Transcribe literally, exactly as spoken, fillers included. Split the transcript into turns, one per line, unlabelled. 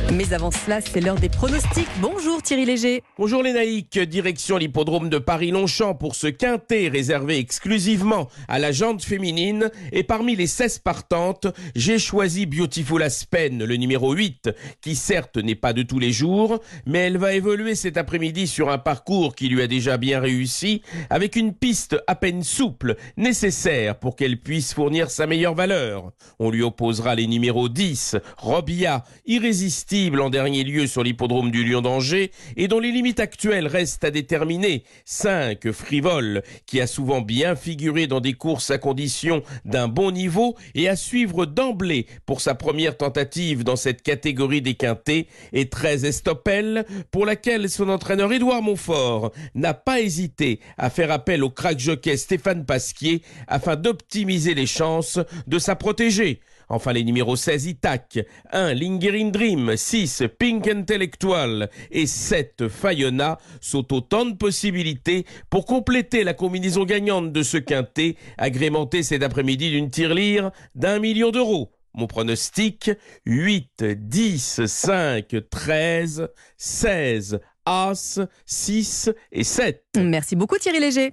Mais avant cela, c'est l'heure des pronostics. Bonjour Thierry Léger.
Bonjour les naïcs, direction l'hippodrome de Paris-Longchamp pour ce quintet réservé exclusivement à la jante féminine. Et parmi les seize partantes, j'ai choisi Beautiful Aspen, le numéro huit, qui certes n'est pas de tous les jours, mais elle va évoluer cet après-midi sur un parcours qui lui a déjà bien réussi, avec une piste à peine souple, nécessaire pour qu'elle puisse fournir sa meilleure valeur. On lui opposera les numéros dix, Robia, irrésistible en dernier lieu sur l'hippodrome du Lion d'Angers et dont les limites actuelles restent à déterminer. cinq, Frivole, qui a souvent bien figuré dans des courses à condition d'un bon niveau et à suivre d'emblée pour sa première tentative dans cette catégorie des quintets, et treize, Estopel, pour laquelle son entraîneur Édouard Montfort n'a pas hésité à faire appel au crack jockey Stéphane Pasquier afin d'optimiser les chances de sa protégée. Enfin, les numéros seize, Itac, un, Lingering Dream, six, Pink Intellectual et sept, Fayona sont autant de possibilités pour compléter la combinaison gagnante de ce quintet, agrémenté cet après-midi d'une tirelire d'un million d'euros. Mon pronostic, huit, dix, cinq, treize, seize, As, six et sept.
Merci beaucoup Thierry Léger.